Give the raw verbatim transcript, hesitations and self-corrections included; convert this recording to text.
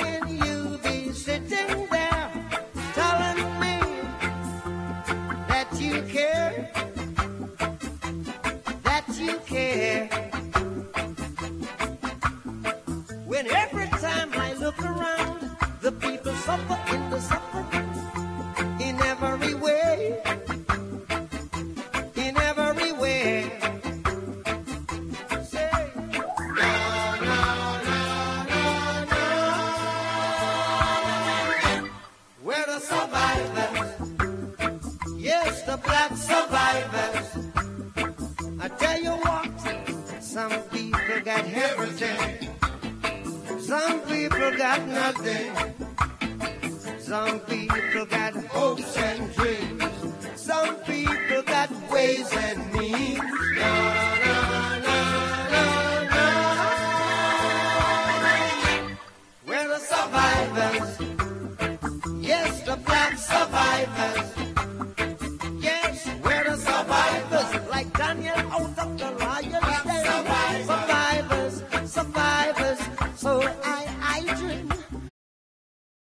can you be sitting there telling me that you care, that you care, when every time I look around, the people suffer in the suffer in every way, in every way. Say, no, no, no, no, no. We're the survivors, yes, the black survivors. I tell you what, some people got everything, some people got nothing. Some people got hopes and dreams. Some people got ways and means. No, no, no, no, no. We're the survivors.